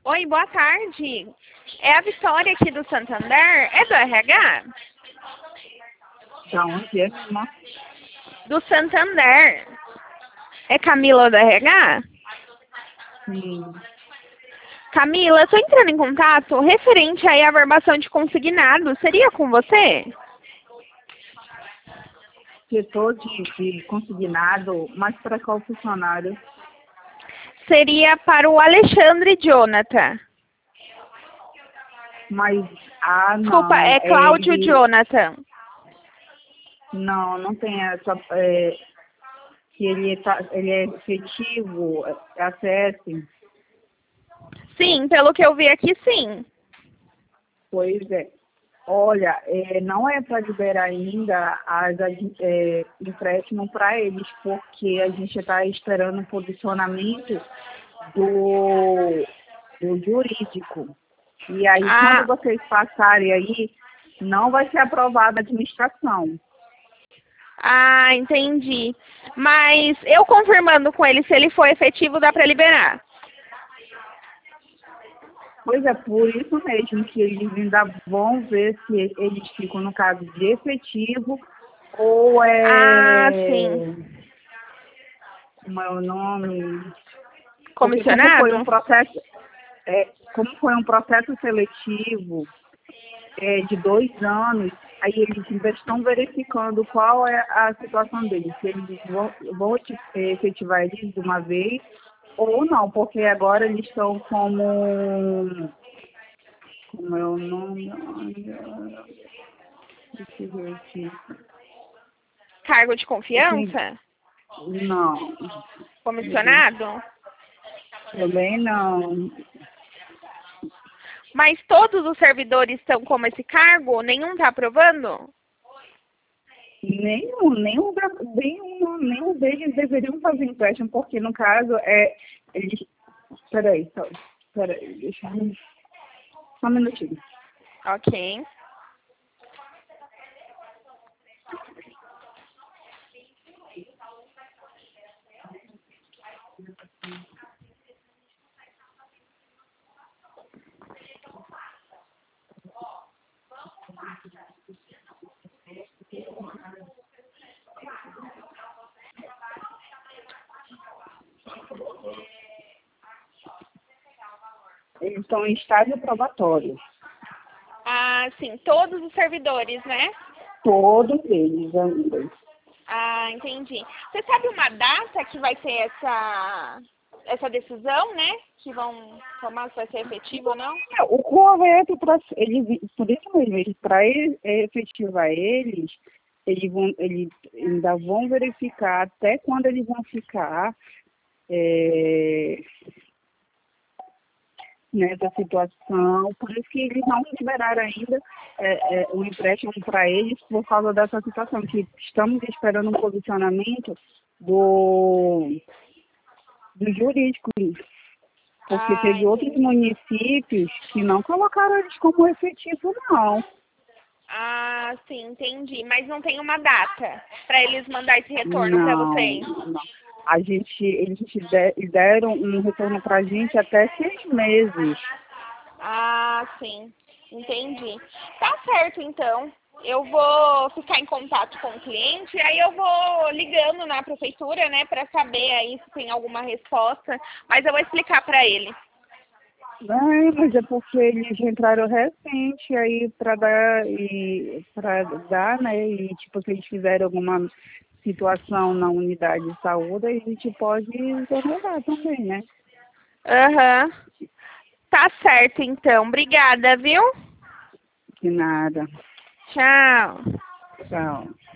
Oi, boa tarde. É a Vitória aqui do Santander. É do RH? Da onde é, irmã? Do Santander. É Camila do RH? Sim. Camila, eu tô entrando em contato referente aí à verbação de consignado. Seria com você? Setor de consignado, mas para qual funcionário? Seria para o Alexandre Jonathan. Mas, Desculpa, não, é Cláudio Jonathan. não tem essa, que ele é efetivo, acesse. Sim, pelo que eu vi aqui, sim. Pois é. Olha, não é para liberar ainda empréstimo para eles, porque a gente está esperando o posicionamento do jurídico. E aí, quando Ah, vocês passarem aí, não vai ser aprovada a administração. entendi. Mas eu confirmando com ele se ele for efetivo, dá para liberar. Pois é, por isso mesmo que eles ainda vão ver se eles ficam no caso de efetivo ou Sim. como é o nome? Porque Comissionado? como foi um processo seletivo de 2 anos, aí eles ainda estão verificando qual é a situação deles, se eles vão efetivar eles de uma vez ou não, porque agora eles estão como é o nome? Deixa eu ver aqui. Cargo de confiança? Não, Comissionado? também não. Mas todos os servidores estão como esse cargo? Nenhum está aprovando? Nenhum deles deveriam fazer empréstimo, porque no caso eles. Peraí, deixa eu. Só um minutinho. Ok. Eles estão em estágio probatório. Sim, todos os servidores, né? Todos eles ainda. Entendi. Você sabe uma data que vai ter essa decisão, né? Que vão tomar se vai ser efetivo ou não? O correto para eles, por isso mesmo, para efetivar eles ainda vão verificar até quando eles vão ficar nessa situação. Por isso que eles não liberaram ainda o empréstimo para eles por causa dessa situação, que estamos esperando um posicionamento do jurídico. Porque teve outros municípios que não colocaram eles como efetivo, não. Sim, entendi. Mas não tem uma data para eles mandar esse retorno para vocês? Não. Eles deram um retorno para a gente até 6 meses. Sim. Entendi. Tá certo, então. Eu vou ficar em contato com o cliente, aí eu vou ligando na prefeitura, né, para saber aí se tem alguma resposta, mas eu vou explicar para ele. Mas é porque eles entraram recente aí para dar, né? E tipo, se eles fizerem alguma situação na unidade de saúde, a gente pode exonerar também, né? Aham. Tá certo, então. Obrigada, viu? De nada. Tchau. Tchau.